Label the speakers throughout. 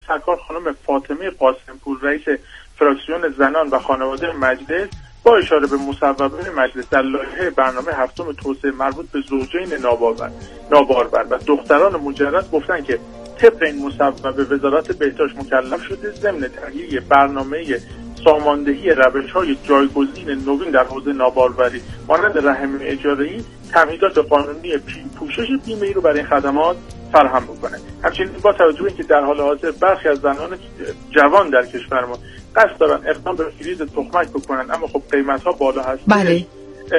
Speaker 1: سرکار خانم فاطمه قاسمپور رئیس فراکسیون زنان و خانواده مجلس با اشاره به مصوبه مجلس در لایحه برنامه هفتم توسعه مربوط به زوجین نابارور و دختران مجرد گفتن که طبق این مصوبه وزارت بهداشت مکلف شده ضمن تهیه برنامه ساماندهی روش‌های جایگزین نوین در حوزه ناباروری مانند رحم اجاره‌ای تمهیدات قانونی پوشش بیمه‌ای رو برای این خدمات فراهم بکنه. همچنین با توجه به اینکه در حال حاضر برخی از زنان جوان در کشور ما قصد دارن اقدام به فریز تخمک بکنن اما خب قیمت‌ها بالا هست.
Speaker 2: بله.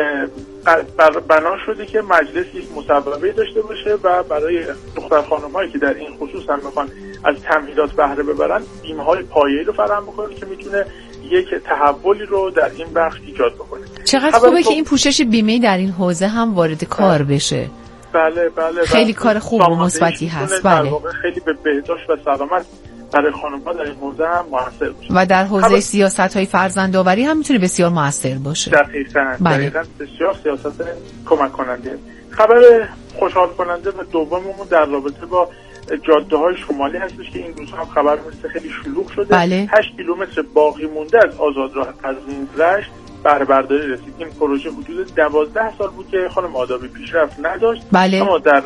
Speaker 1: بنا شده که مجلس یک مصوبه داشته باشه و برای دختر خانم‌هایی که در این خصوص هم میخوان از تمهیدات بهره ببرن بیمه‌های پایه‌ای رو فراهم بکنه که میتونه یک تحولی رو در این بخش ایجاد بکنه.
Speaker 2: چقدر خوبه که این پوشش بیمه‌ای در این حوزه هم وارد کار بشه.
Speaker 1: بله.
Speaker 2: خیلی کار خوب و مثبتی هست. بله.
Speaker 1: خیلی به بهداشت و سلامت برای خانم‌ها در این حوزه هم موثر باشه.
Speaker 2: و در حوزه سیاست‌های فرزندآوری هم میتونه بسیار موثر باشه.
Speaker 1: دقیقاً بسیار سیاست کمک کننده. خبر خوشحال کننده و دوممون در رابطه با جاده‌های شمالی هستش که این روزها هم خبر میرسه خیلی شلوغ شده.
Speaker 2: بله.
Speaker 1: 8 کیلومتر باقی مونده از آزادراه قزوین رشت بهره برداری رسید. این پروژه حدود 12 سال بود که خانم آدابی پیشرفت نداشت.
Speaker 2: بله.
Speaker 1: اما در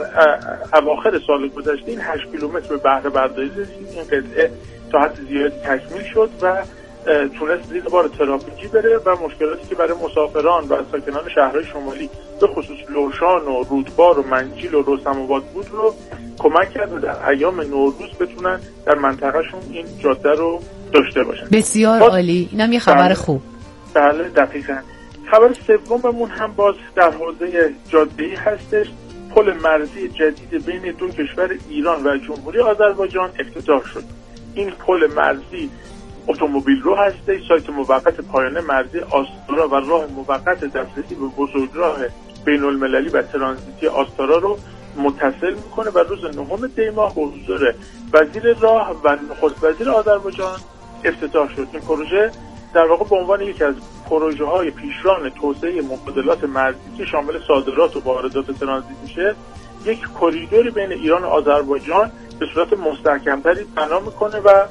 Speaker 1: اواخر سال گذشته این 8 کیلومتر به بهره برداری رسید. این قطعه تا حد زیادی تکمیل شد و تونست زیر بار ترافیکی بره و مشکلاتی که برای مسافران و ساکنان شهرهای شمالی به خصوص لوشان و رودبار و منجیل و رستم آباد بود رو کمک کرد و در ایام نوروز بتونن در منطقهشون این جاده رو داشته باشن.
Speaker 2: بسیار عالی. اینم یه خبر خوب.
Speaker 1: بله دقیقاً. خبر سوممون هم باز در حوزه جاده‌ای هستش. پل مرزی جدید بین دو کشور ایران و جمهوری آذربایجان افتتاح شد. این پل مرزی اتومبیل رو هستش. سایت موقت پایانه مرزی آستارا و راه موقت دسترسی به بزرگراه بین المللی و ترانزیتی آستارا رو متصل میکنه و روز 9 دی ماه به حضور وزیر راه و نخست وزیر آذربایجان افتتاح شد. این پروژه در واقع به عنوان یکی از پروژه‌های پیشران توسعه مبادلات مرزی که شامل صادرات و واردات ترانزیت میشه، یک کریدوری بین ایران و آذربایجان به صورت مستحکم‌تری بنا میکنه و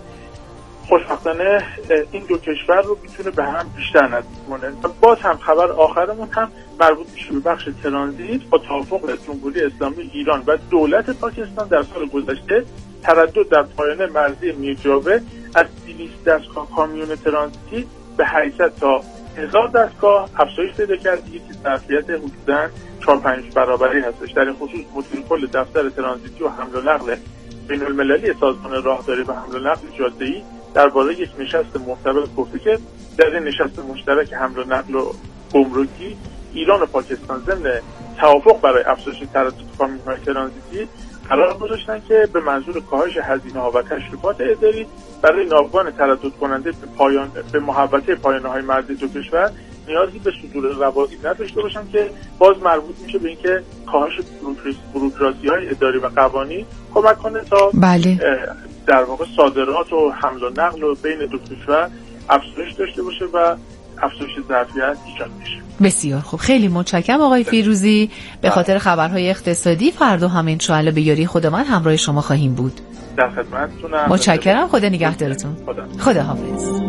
Speaker 1: خوشبختانه این دو کشور رو میتونه به هم بیشتر نزدیک کنه. و باز هم خبر آخرمون هم مربوط میشه به بخش ترانزیت. با توافق جمهوری اسلامی ایران و دولت پاکستان در سال گذشته تردد در پایانه مرزی میرجاوه از 200 دستگاه کامیون ترانزیتی به 800 تا 1000 دستگاه افزایش پیدا کرد که ظرفیت حدوداً 4-5 برابری هستش. در این خصوص مدیر کل دفتر ترانزیتی و حمل و نقل بین المللی سازمان راهداری و حمل و نقل جاده‌ای درباره یک نشست معتبر گفته که در این نشست مشترک حمل و نقل و گمرکی ایران و پاکستان ضمن توافق برای افزایش تردد کامیون‌های ترانزیتی قرار گذاشتن که به منظور کاهش هزینه‌ها و تشریفات اداری برای ناوگان تردد کننده به محوطه پایانه‌های مرزی دو کشور نیازی به صدور روابط نداشته باشن که باز مربوط میشه به اینکه کاهش بوروکراسی‌های اداری و قوانین کمک کنه تا
Speaker 2: بله.
Speaker 1: در واقع صادرات و حمل و نقل و بین دو کشور افزایش داشته باشه و افزایش ظرفیت ایجاد بشه.
Speaker 2: بسیار خوب. خیلی متشکرم آقای فیروزی. به خاطر خبرهای اقتصادی فردا هم انشاءالله به یاری خودمان همراه شما خواهیم بود.
Speaker 1: در خدمتتونم.
Speaker 2: متشکرم. خدا نگهدارتون. خدا حافظ.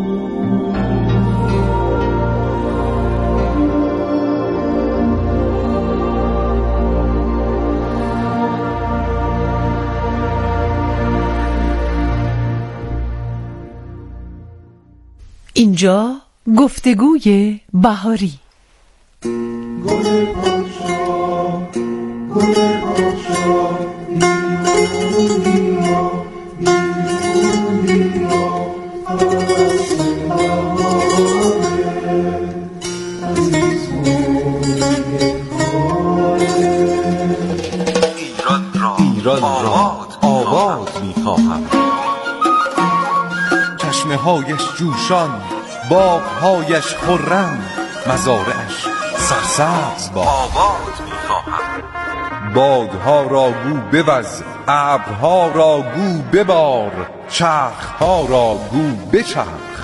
Speaker 2: اینجا گفتگوی بهاری.
Speaker 3: گل پاشا گل پاشا میونیا میونیا فصل بهاره عزیز
Speaker 4: ایران را آباد می‌خواهم. چشمه‌هایش جوشان، باغ‌هایش خرم، مزارعش سرسبز باد. آباد می‌خواهم. بادها را گو بوز، ابرها را گو ببار، چرخها را گو بچرخ،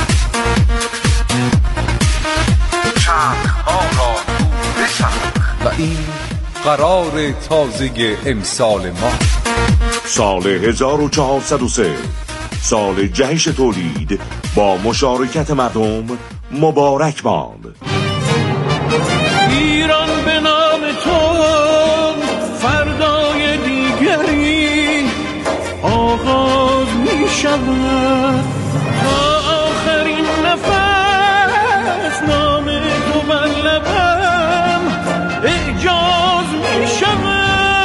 Speaker 4: چرخها را گو بچرخ. و این قرار تازه امسال ما.
Speaker 5: سال 1403 سال جهش تولید با مشارکت مردم مبارک باد.
Speaker 6: ایران به نام تو فردای دیگری آغاز می شود، تا آخرین نفس نام تو بر لبم اعجاز می شود.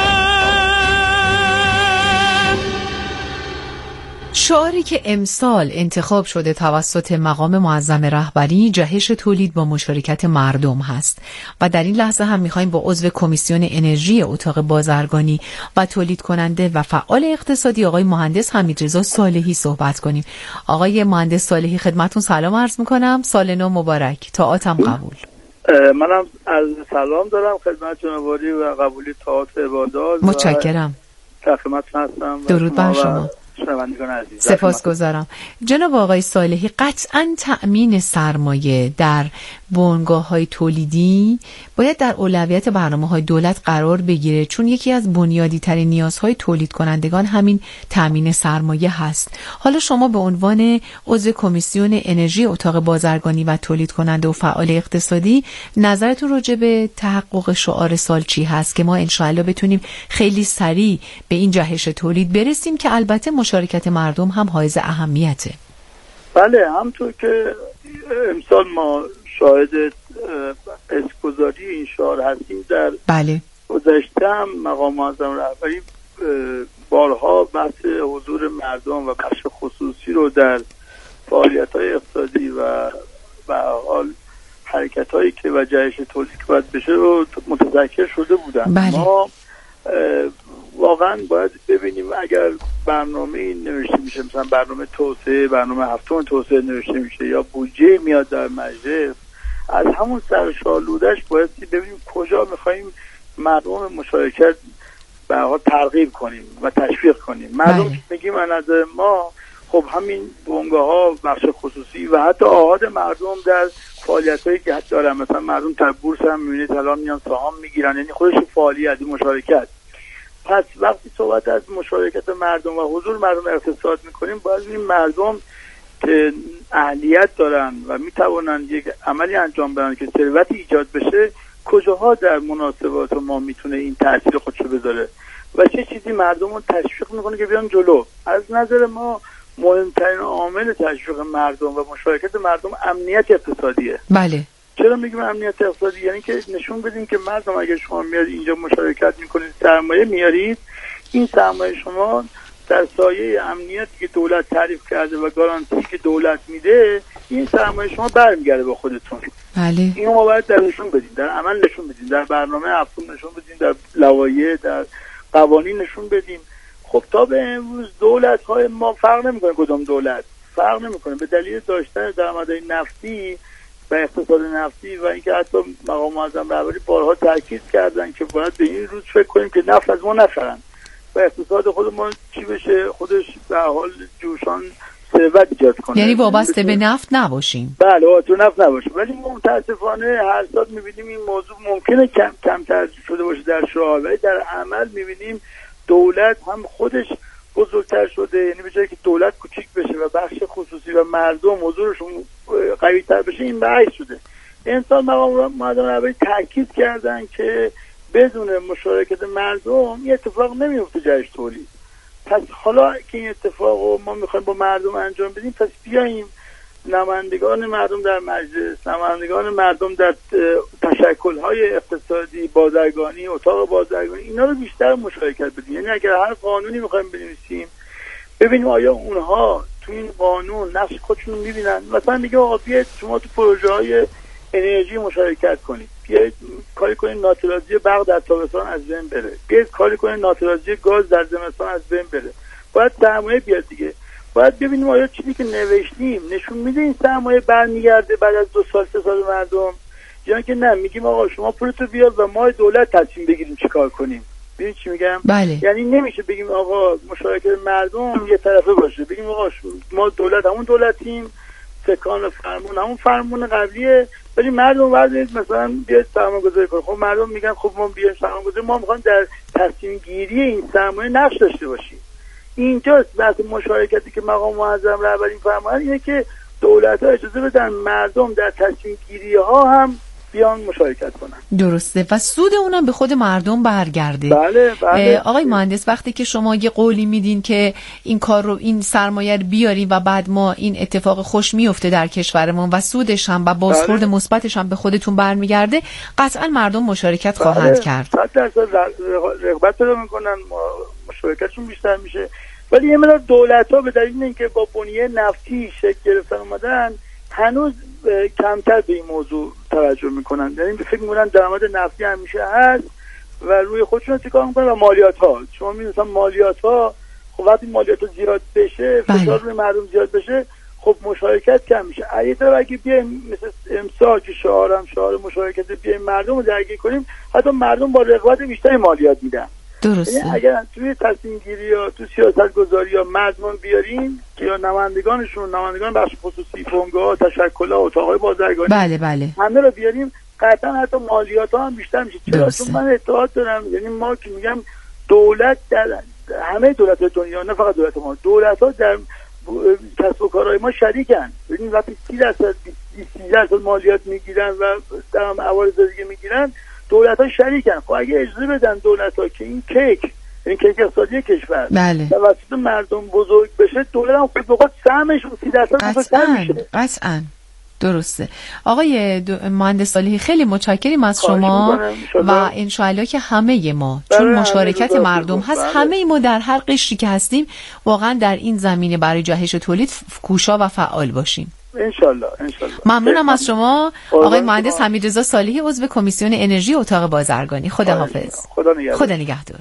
Speaker 2: شعاری که امسال انتخاب شده توسط مقام معظم رهبری جهش تولید با مشارکت مردم هست و در این لحظه هم میخوایم با عضو کمیسیون انرژی اتاق بازرگانی و تولید کننده و فعال اقتصادی آقای مهندس حمیدرضا صالحی صحبت کنیم. آقای مهندس صالحی خدمتون سلام عرض میکنم، سال نو مبارک، طاعاتم قبول.
Speaker 7: منم از سلام دارم خدمت جناب عالی و قبولی طاعات عبادات.
Speaker 2: متشکرم.
Speaker 7: در خدمتتون هستم.
Speaker 2: درود بر شما. سپاسگزارم. جناب آقای صالحی، قطعاً تأمین سرمایه در بنگاه‌های تولیدی باید در اولویت برنامه‌های دولت قرار بگیره، چون یکی از بنیادی‌ترین نیازهای تولید کنندگان همین تأمین سرمایه هست. حالا شما به عنوان عضو کمیسیون انرژی اتاق بازرگانی و تولید کننده و فعال اقتصادی نظرتون راجع به تحقق شعار سال چی هست که ما انشاءالله بتونیم خیلی سریع به این جهش تولید برسیم که البته مشارکت مردم هم حائز اهمیته؟
Speaker 7: بله، همونطور که امسال ما شاهد اسمگذاری این شعار هستیم، در
Speaker 2: بله
Speaker 7: گذشته هم مقام معظم رهبری بارها بحث حضور مردم و بخش خصوصی رو در فعالیت‌های اقتصادی و به حال حرکت‌هایی که و جهش تولید که باید بشه رو متذکر شده بودن.
Speaker 2: بله.
Speaker 7: ما واقعا باید ببینیم اگر برنامه نوشته میشه، مثلا برنامه توسعه، برنامه هفتم توسعه نوشته میشه یا بودجه میاد در مجلس، از همون سرشالودش باید ببینیم کجا میخواییم مردم مشارکت به حال ترغیب کنیم و تشویق کنیم. مردم که میگیم از نظر ما خب همین بنگاه‌ها، بخش خصوصی و حتی آحاد مردم در فعالیتایی که حتی دارن، مثلا مردم در بورس هم میبینید الان میان سهام میگیرن، یعنی خودش فعالیت مشارکت. پس وقتی صحبت از مشارکت مردم و حضور مردم اقتصاد میکنیم، باید ببینیم مردم که اهلیت دارن و میتوانن یک عملی انجام بدن که ثروتی ایجاد بشه، کجاها در مناسبات ما میتونه این تاثیر خودشو بذاره و چه چیزی مردم رو تشویق میکنه که بیان جلو. از نظر ما مهمترین عامل تشویق مردم و مشارکت مردم امنیت اقتصادیه.
Speaker 2: بله.
Speaker 7: چرا میگیم امنیت اقتصادی؟ یعنی که نشون بدیم که مردم اگر شما میاد اینجا مشارکت میکنید، سرمایه میارید، این سرمایه شما در سایه امنیتی که دولت تعریف کرده و گارانتی که دولت میده، این سرمایه شما برمیگرده با خودتون.
Speaker 2: بله.
Speaker 7: اینو ما باید در نشون بدیم، در عمل نشون بدیم، در برنامه هفتم نشون بدیم، در لوایح، در قوانین نشون بدیم. خب تا به امروز دولت‌های ما فرق نمی‌کنه، کدوم دولت فرق نمی‌کنه، به دلیل داشتن درآمدهای نفتی و اقتصاد نفتی و اینکه حتی مقام معظم رهبری بارها تاکید کردن که باید به این روز فکر کنیم که نفت از ما نخرن و اقتصاد خود ما چی بشه، خودش به حال جوشان ثروت ایجاد کنه،
Speaker 2: یعنی وابسته به نفت نباشیم.
Speaker 7: بله، تو نفت نباشیم. ولی متاسفانه هر سال می‌بینیم این موضوع ممکنه کمتر شده باشه در شعار، ولی در عمل می‌بینیم دولت هم خودش بزرگتر شده، یعنی به جایی که دولت کوچیک بشه و بخش خصوصی و مردم حضورشون قوی‌تر بشه، این برعکس شده. انسان مقام معظم رهبری تاکید کردن که بدون مشارکت مردم این اتفاق نمیفته جهش تولید. پس حالا که این اتفاق رو ما میخوایم با مردم انجام بدیم، پس بیاییم نمایندگان مردم در مجلس، نمایندگان مردم در تشکل‌های اقتصادی، بازرگانی، اتاق بازرگانی، اینا رو بیشتر مشارکت بدیم. یعنی اگر هر قانونی میخوایم بنویسیم، ببینیم آیا اونها تو این قانون نقش خودشون رو میبینن. مثلا میگه آقا بیاید شما تو پروژه‌های انرژی مشارکت کنید، بیاید کاری کنید ناترازی برق در تابستان از بین بره، بیاید کاری کنید ناترازی گاز در زمستان از بین بره. باید سرمایه بیاد دیگه. باید ببینیم آیا چیزی که نوشتیم نشون میده این سرمایه برمیگرده بعد از 2 سال 3 سال مردم، یا که نه میگیم آقا شما پولتو بیار و ما دولت تصمیم بگیریم چیکار کنیم. ببین چی میگم؟
Speaker 2: بله.
Speaker 7: یعنی نمیشه بگیم آقا مشارکت مردم یه طرفه باشه، بگیم آقا ما دولت همون دولتیم، تکان فرمون همون فرمون قبلیه، ولی مردم بعد مثلا بیاد سرمایه‌گذاری کنه. خب مردم میگن خب ما بیایم سرمایه‌گذاری، ما میخوایم در تصمیم گیری این سرمایه نقش داشته باشیم. اینجاست وقتی مشارکتی که مقام معظم رهبری فرمودن اینه که دولت‌ها اجازه بدن مردم در تصمیم گیری‌ها هم بیان مشارکت کنن.
Speaker 2: درسته و سود اونم به خود مردم برگرده.
Speaker 7: بله.
Speaker 2: آقای مهندس وقتی که شما یه قولی میدین که این کار رو این سرمایه رو بیاریم و بعد ما این اتفاق خوش میفته در کشورمون و سودش هم و بازخورد مثبتش هم به خودتون برمیگرده، قطعا مردم مشارکت خواهند کرد.
Speaker 7: 100% رغبت پیدا میکنن، مشارکتشون بیشتر میشه. ولی یه مقدار دولت‌ها به دلیل اینکه با بنیه نفتی شکل گرفتن اومدن هنوز کمتر به این موضوع توجه میکنن. یعنی فکر میکنن درآمد نفتی همیشه هست و روی خودشون چیکار میکنن و مالیات ها. شما می‌بینید مالیات ها خب وقتی مالیات ها زیاد بشه، فشار روی مردم زیاد بشه، خب مشارکت کم میشه. اگه بیایم مثل امسال که شعار مشارکت بیایم مردم رو درگیر کنیم، حتی مردم با رغبت بیشتری مالیات میدن.
Speaker 2: درسته.
Speaker 7: اگر توی تصمیم گیری یا تو سیاست گذاری یا مردم بیارین که یا نمایندگان بخش خصوصی، فنگ‌ها، تشکل‌ها، اتاق‌های بازرگانی،
Speaker 2: بله
Speaker 7: همه رو بیاریم، قطعا حتی مالیات‌ها هم بیشتر میشه. چون من اعتقاد دارم، یعنی ما که میگم دولت در همه دولت‌های دنیا، نه فقط دولت ما، دولت‌ها در کسب و کارهای ما شریکن. ببین وقتی 30% مالیات میگیرن و در عوارض دیگه میگیرن، دولت‌ها شریکن. خب اگه اجازه بدن دولت‌ها که این کیک اقتصادی کشور توسط مردم بزرگ بشه، دولت هم خود بخواد سهمش 30% بزرگتر میشه.
Speaker 2: قطعاً درسته. آقای مهندس صالحی خیلی متشکریم از شما و انشاءالله که همه ما چون مشارکت مردم هست، همه ما در هر قشری که هستیم واقعا در این زمینه برای جهش تولید کوشا و فعال باشیم.
Speaker 7: انشالله.
Speaker 2: ممنونم از شما آقای مهندس حمیدرضا صالحی، عضو کمیسیون انرژی اتاق بازرگانی. خداحافظ. خدا نگهدار.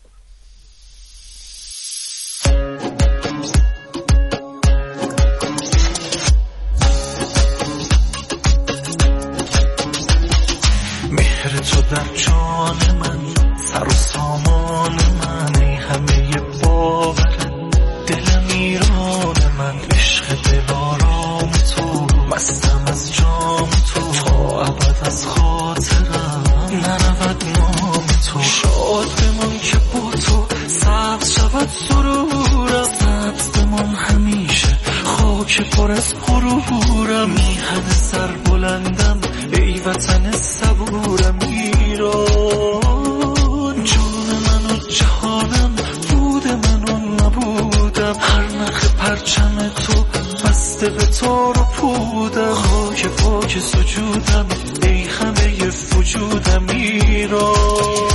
Speaker 6: مهر تو در جان من، سر و سامان من، ای همه باور دلم ایران من، عشق دلارام تو، مستم از جام تو، تا ابد از خاطرم نرود نام تو. شاد بمان که با تو سبز شود سرورم، سبز بمان همیشه خاک پر از غرورم. میهن سر بلندم ای وطن صبورم ایران، جان من و جهانم، بود من و نبودم، هر نخ پرچم تو بسته به تار و پودم، خاک پاک سجودم ای همه وجودم ایران.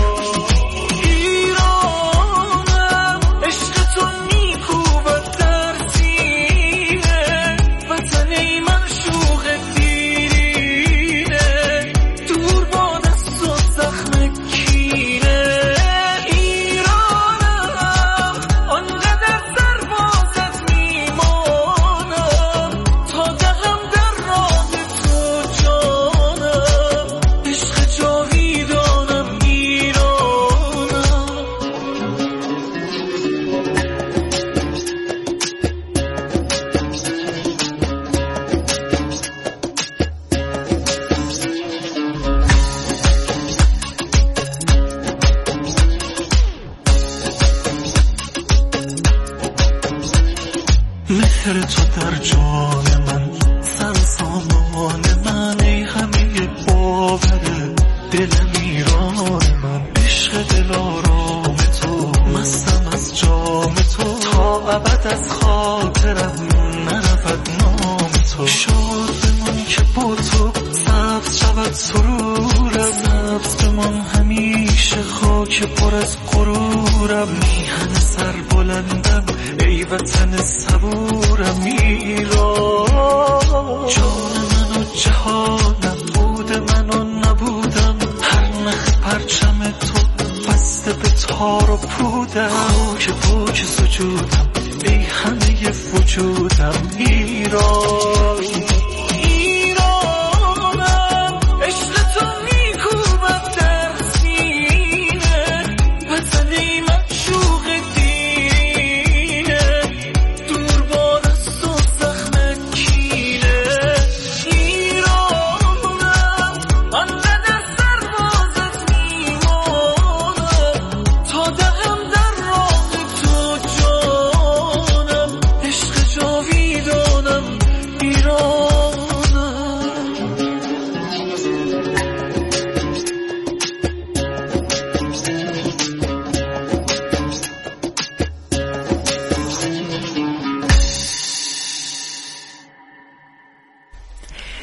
Speaker 6: مهر تو در جان من، سر سامان من، ای همه باور دلم ایران من، عشق دلارام تو، مستم از جام تو، تا ابد از خاطرم نرود نام تو. شاد بمان که با تو سبز شود سرورم، سبز بمان همیشه خاک پر از غرورم. میهن سر بلندم ای وطن صبورم ایران، جان من و جهانم، بود من و نبودم، هر نخ پرچم تو بسته به تار و پودم، خاک پاک سجودم ای همه وجودم ایران.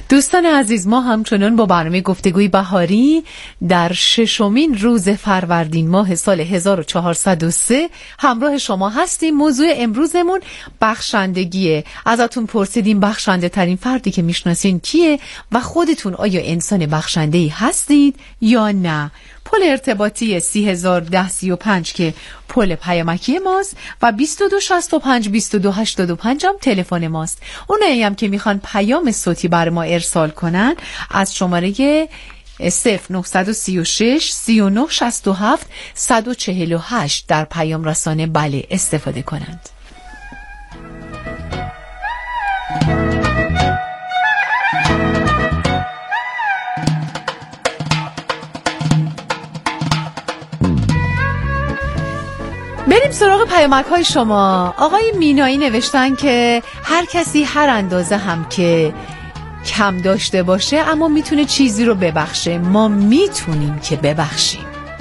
Speaker 2: دوستان عزیز، ما همچنان با برنامه گفتگوی بهاری در 6مین روز فروردین ماه سال 1403 همراه شما هستیم. موضوع امروزمون بخشندگیه. ازتون پرسیدیم بخشنده ترین فردی که میشناسین کیه و خودتون آیا انسان بخشنده‌ای هستید یا نه؟ پل ارتباطی 301035 که پل پیامکی ماست و 2265 2285 هم تلفن ماست. اونایی هم که میخوان پیام صوتی بر ما ارسال کنن از شماره 0936 3967 148 در پیام رسانه بله استفاده کنند. بریم سراغ پیامک‌های شما. آقای مینایی نوشتن که هر کسی هر اندازه هم که کم داشته باشه اما میتونه چیزی رو ببخشه. ما میتونیم که ببخشیم.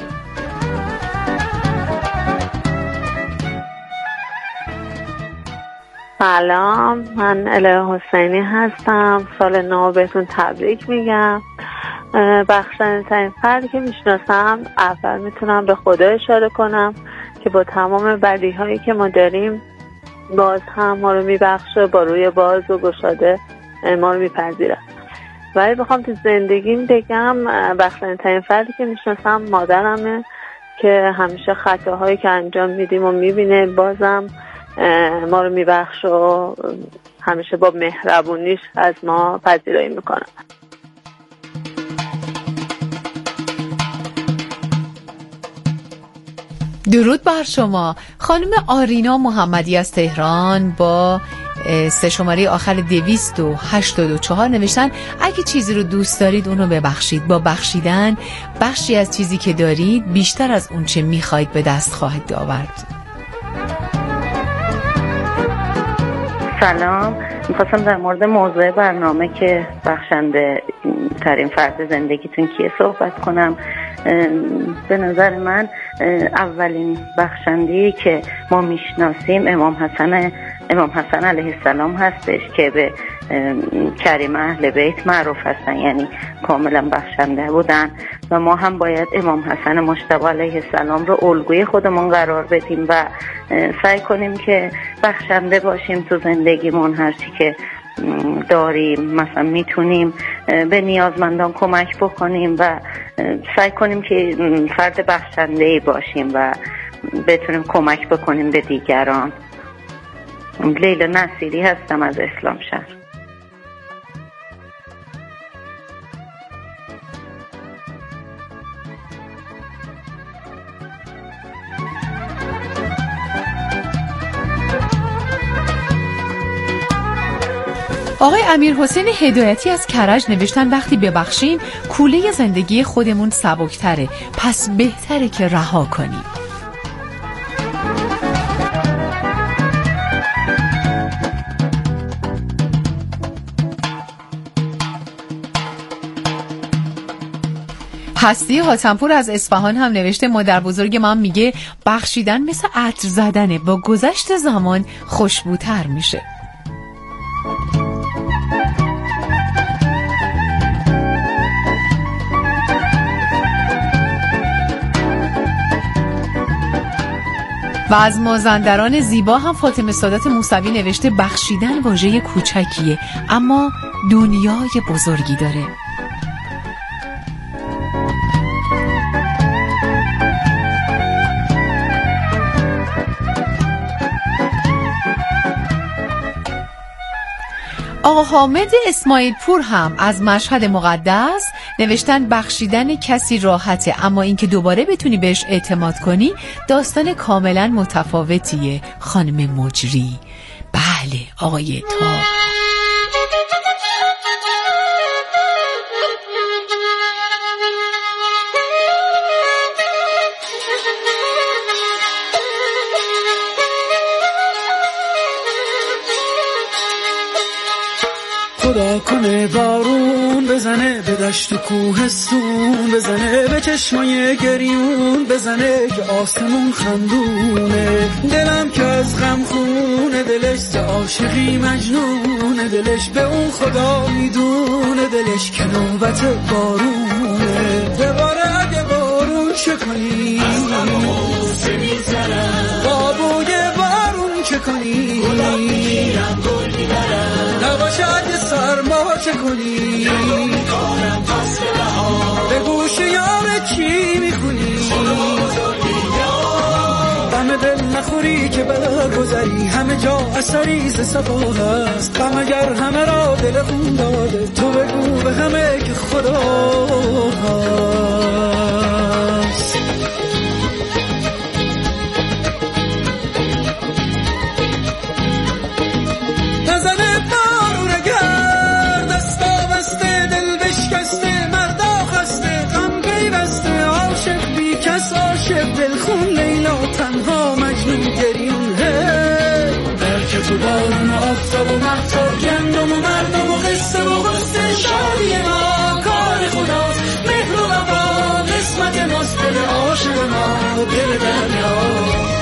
Speaker 8: سلام، من الهه حسینی هستم. سال نو بهتون تبریک میگم. بخشنده ترین فردی که میشناسم، اول میتونم به خدا اشاره کنم که با تمام بدیهایی که ما داریم باز هم ما رو میبخشه، با روی باز و گشاده ما رو میپذیره. ولی بخوام تو زندگیم بگم بخشنده ترین فردی که میشناسم مادرمه که همیشه خطاهایی که انجام میدیم و میبینه بازم ما رو میبخشه و همیشه با مهربونیش از ما پذیرایی میکنه.
Speaker 2: درود بر شما. خانم آرینا محمدی از تهران با 3 شماره آخر 284 نوشتن اگه چیزی رو دوست دارید اونو ببخشید. با بخشیدن بخشی از چیزی که دارید بیشتر از اون چه میخواید به دست خواهید آورد.
Speaker 9: سلام، میخواستم در مورد موضوع برنامه که بخشنده ترین فرد زندگیتون کیه صحبت کنم. به نظر من اولین بخشنده‌ای که ما میشناسیم امام حسن علیه السلام هستش که به کریم اهل بیت معروف هستن، یعنی کاملا بخشنده بودن و ما هم باید امام حسن مجتبی علیه السلام رو الگوی خودمون قرار بدیم و سعی کنیم که بخشنده باشیم تو زندگیمون. هرچی که داریم مثلا میتونیم به نیازمندان کمک بکنیم و سعی کنیم که فرد بخشنده‌ای باشیم و بتونیم کمک بکنیم به دیگران. لیلا نصیری هستم از اسلام شهر.
Speaker 2: آقای امیرحسین هدایتی از کرج نوشتن وقتی ببخشیم کوله زندگی خودمون سبکتره، پس بهتره که رها کنیم. هستی حاتمپور از اصفهان هم نوشته مادر بزرگ من میگه بخشیدن مثل عطر زدنه، با گذشت زمان خوشبوتر میشه. و از مازندران زیبا هم فاطمه سادات موسوی نوشته بخشیدن واژه کوچکیه اما دنیای بزرگی داره. آقا حامد اسماعیل پور هم از مشهد مقدس نوشتن بخشیدن کسی راحته اما اینکه دوباره بتونی بهش اعتماد کنی داستان کاملا متفاوتیه. خانم مجری. بله آقای تا
Speaker 10: خدا کنه بارون بزنه به دشت و کوهستون بزنه به چشمای گریون بزنه که آسمون خندونه دلم که از غم خونه دلش ز عاشقی مجنونه دلش به اون خدا میدونه دلش که نوبت بارونه بباره اگه بارون چه کنی بابوی بارون چه کنی نباشه اگه سرما چه کنی به گوش یار چی میخونی غم دل نخوری که بلا گذری همه جا اثری ز صفا هست غم اگر همه را دل خون داده تو بگو به همه که خدا هست نزنه بارون اگر دستا بسته دل بشکسته مردا خسته غم پیوسته عاشق بی کس عاشق دل خون لیلا تنها مجنون گریونه برکه تو بارون و آفتاب و مهتاب گندم و مردم و قصه و غصه شادی ما کار خداست مهر و وفا قسمت ماست دل عاشق ما دل دریاست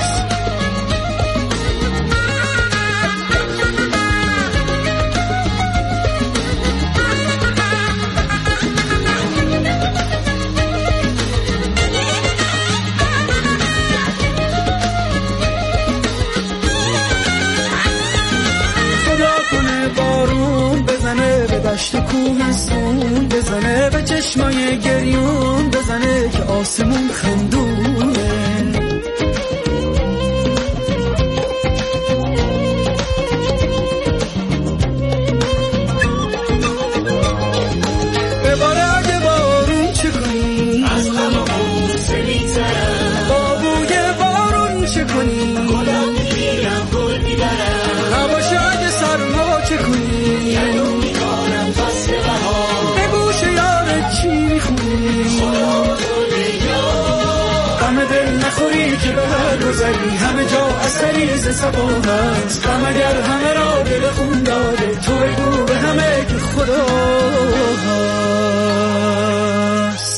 Speaker 10: دشت کوهستون بزنه به چشمای گریون بزنه که آسمون خندونه بباره اگه بارون چه کنی از غم و غصه می‌گذرم بابوی بارون چه کنی گلم میگیرم گل میبرم نباشه اگه سرما چه کنی نخوری که به هر گذری همه جا اثری ز صفا هست غم اگر همه را دل خون داده تو بگو به همه که خدا هست.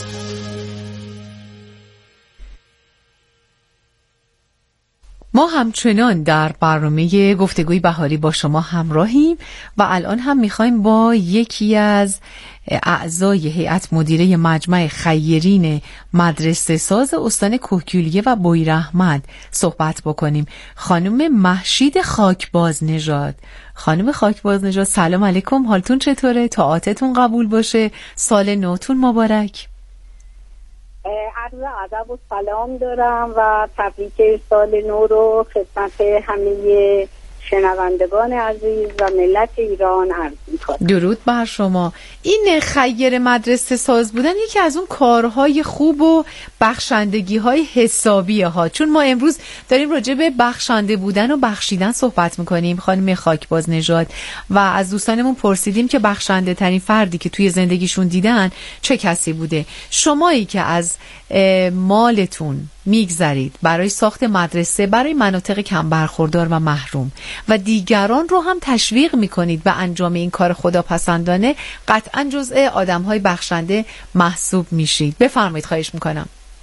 Speaker 2: ما همچنان در برنامه گفتگوی بهاری با شما همراهیم و الان هم میخوایم با یکی از اعضای هیئت مدیره مجمع خیرین مدرسه ساز استان کوهگیلویه و بویراحمد صحبت بکنیم. خانم مهشید خاکبازنژاد. خانم خاکبازنژاد سلام علیکم، حالتون چطوره؟ طاعتتون قبول باشه، سال نوتون مبارک.
Speaker 11: عرض ادب و سلام دارم و تبریک سال نو رو خدمت همه شنوندگان عزیز و ملت ایران عرض می‌کنم.
Speaker 2: درود بر شما. این خیر مدرسه ساز بودن یکی از اون کارهای خوب و بخشندگی‌های حسابیه ها، چون ما امروز داریم راجع به بخشنده بودن و بخشیدن صحبت می‌کنیم. خانم خاکبازنژاد و از دوستانمون پرسیدیم که بخشنده ترین فردی که توی زندگیشون دیدن چه کسی بوده. شمایی که از مالتون میگذرید برای ساخت مدرسه برای مناطق کم برخوردار و محروم و دیگران رو هم تشویق میکنید به انجام این کار خداپسندانه، قطعا جزء آدم‌های بخشنده محسوب میشید. بفرمایید، خواهش میکنم.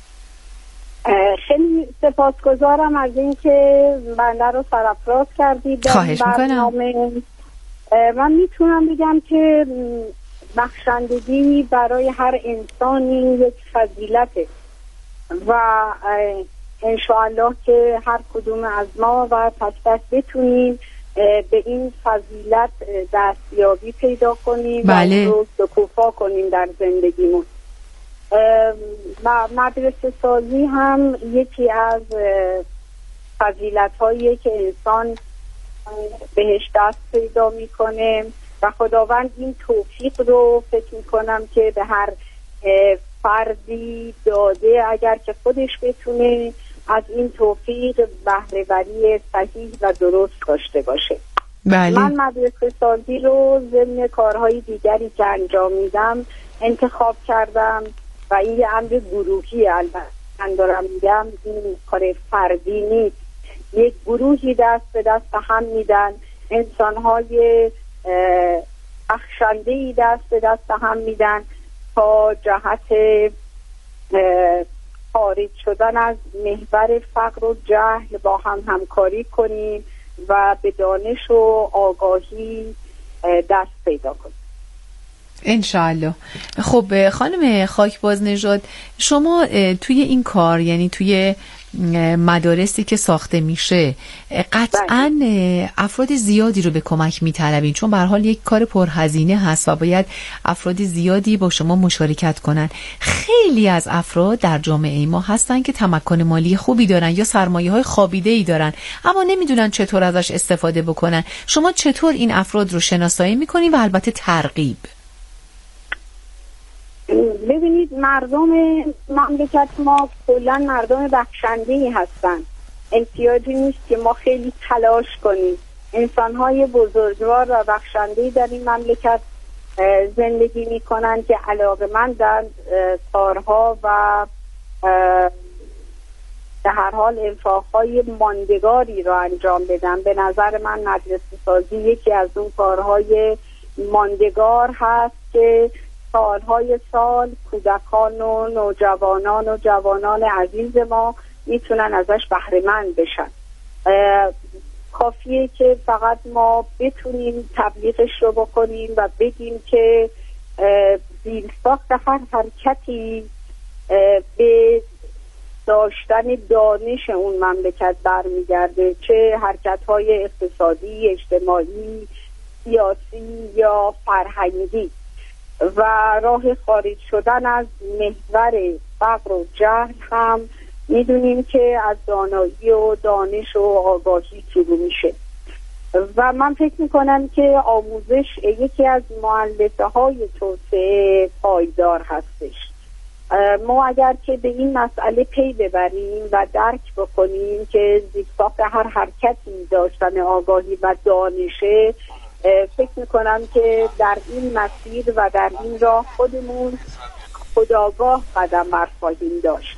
Speaker 11: خیلی سپاسگزارم از اینکه بنده رو سرافراز کردید.
Speaker 2: خواهش میکنم.
Speaker 11: من میتونم بگم که بخشندگی برای هر انسانی یک فضیلته و انشاءالله که هر کدوم از ما و تک تک بتونیم به این فضیلت دستیابی پیدا کنیم
Speaker 2: بله.
Speaker 11: و رو شکوفا کنیم در زندگیمون. و مدرسه سازی هم یکی از فضیلت هاییه که انسان بهش دست پیدا میکنه و خداوند این توفیق رو فکر میکنم که به هر فردی داده اگر که خودش بتونه از این توفیق بهره وری صحیح و درست داشته باشه.
Speaker 2: بله.
Speaker 11: من مدرسه سازی رو ضمن کارهای دیگری که انجام میدم انتخاب کردم و این یه امر گروهی، البته من دارم میگم این کار فردی نیست، یک گروهی دست به دست هم میدن انسانهای بخشنده‌ای دست به دست هم میدن تا جهت خارج شدن از محور فقر و جهل با هم همکاری کنیم و به دانش و آگاهی دست پیدا کنیم.
Speaker 2: انشاءالله. خب خانم خاکباز نژاد، شما توی این کار، یعنی توی مدارسی که ساخته میشه، قطعاً افراد زیادی رو به کمک میطلبین، چون به هر حال یک کار پرهزینه هست و باید افراد زیادی با شما مشارکت کنن. خیلی از افراد در جامعه ما هستن که تمکن مالی خوبی دارن یا سرمایه‌های خوابیده‌ای دارن، اما نمیدونن چطور ازش استفاده بکنن. شما چطور این افراد رو شناسایی میکنین و البته ترغیب؟
Speaker 11: ببینید، مردم مملکت ما کلا مردم بخشنده‌ای هستن. احتیاجی نیست که ما خیلی تلاش کنیم. انسان‌های بزرگوار و بخشنده‌ای در این مملکت زندگی می‌کنن که علاقه‌مندند کارها و به هر حال انفاق‌های ماندگاری رو انجام بدن. به نظر من مدرسه سازی یکی از اون کارهای ماندگار هست که سالهای سال کودکان و نوجوانان و جوانان عزیز ما میتونن ازش بهره مند بشن. کافیه که فقط ما بتونیم تبلیغش رو بکنیم و بگیم که زیرساخت هر حرکتی به داشتن دانش اون مملکت برمیگرده، چه حرکت‌های اقتصادی، اجتماعی، سیاسی یا فرهنگی، و راه خارج شدن از محور فقر و جهل هم میدونیم که از دانایی و دانش و آگاهی شروع میشه. و من فکر میکنم که آموزش یکی از مؤلفه های توسعه پایدار هستش. ما اگر که به این مسئله پی ببریم و درک بکنیم که زیرساخت هر حرکتی داشتن آگاهی و دانشه، فکر میکنم که در این مسیر و در این راه خودمون خودآگاه قدم برخواهیم داشت.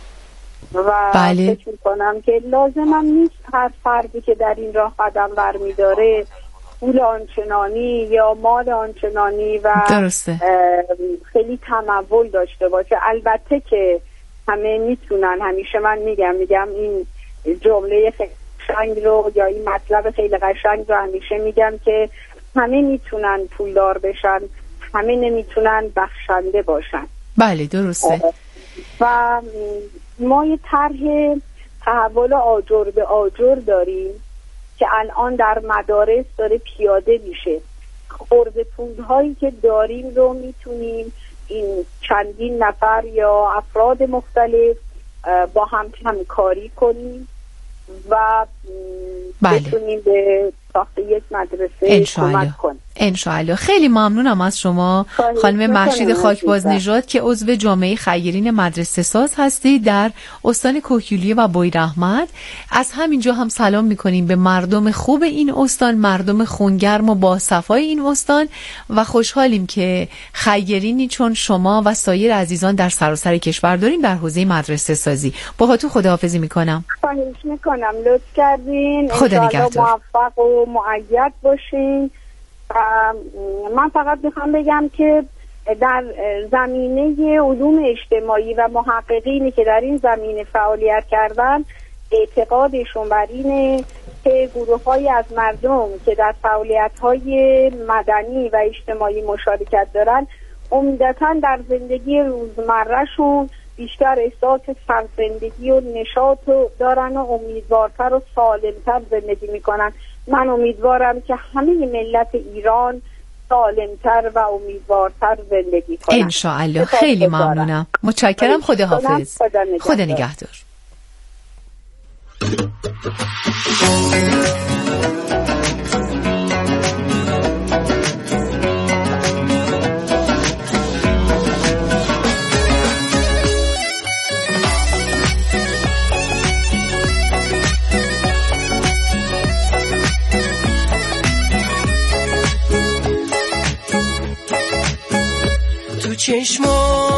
Speaker 11: و
Speaker 2: بله.
Speaker 11: فکر میکنم که لازمم نیست هر فردی که در این راه قدم برمیداره پول آنچنانی یا مال آنچنانی و
Speaker 2: درسته.
Speaker 11: خیلی تمول داشته باشه. البته که همه میتونن، همیشه من میگم این جمله قشنگ رو یا این مطلب خیلی قشنگ رو همیشه میگم که همه میتونن پولدار بشن، همه نمیتونن بخشنده باشن.
Speaker 2: بله درسته.
Speaker 11: و ما یه طرح تحول آجر به آجر داریم که الان در مدارس داره پیاده میشه. خرده پولهایی که داریم رو میتونیم این چندین نفر یا افراد مختلف با هم همکاری کنیم و بتونیم به ساخت یک مدرسه کمک کنیم.
Speaker 2: انشاءالله. خیلی ممنونم از شما خانم مهشید خاکباز نژاد که عضو جامعه خیرین مدرسه ساز هستید در استان کوهگیلویه و بویراحمد. از همینجا هم سلام میکنیم به مردم خوب این استان، مردم خونگرم و با صفای این استان، و خوشحالیم که خیرینی چون شما و سایر عزیزان در سراسر کشور داریم در حوزه مدرسه سازی. باهاتون خداحافظی میکنم.
Speaker 11: خواهش میکنم، لطف کردین.
Speaker 2: خدا نگهدار.
Speaker 11: موفق و مؤید باشین. من فقط میخوام بگم که در زمینه علوم اجتماعی و محققینی که در این زمینه فعالیت کردن، اعتقادشون بر اینه که گروه‌هایی از مردم که در فعالیت‌های مدنی و اجتماعی مشارکت دارن، عمدتاً در زندگی روزمرهشون بیشتر احساس سرزندگی و نشاط دارن و امیدوارتر و سالمتر زندگی میکنن. من امیدوارم که همه ملت ایران سالمتر و امیدوارتر زندگی کنن.
Speaker 2: انشاءالله. خیلی ممنونم. متشکرم. خداحافظ. خدا نگهدار.
Speaker 10: چشمات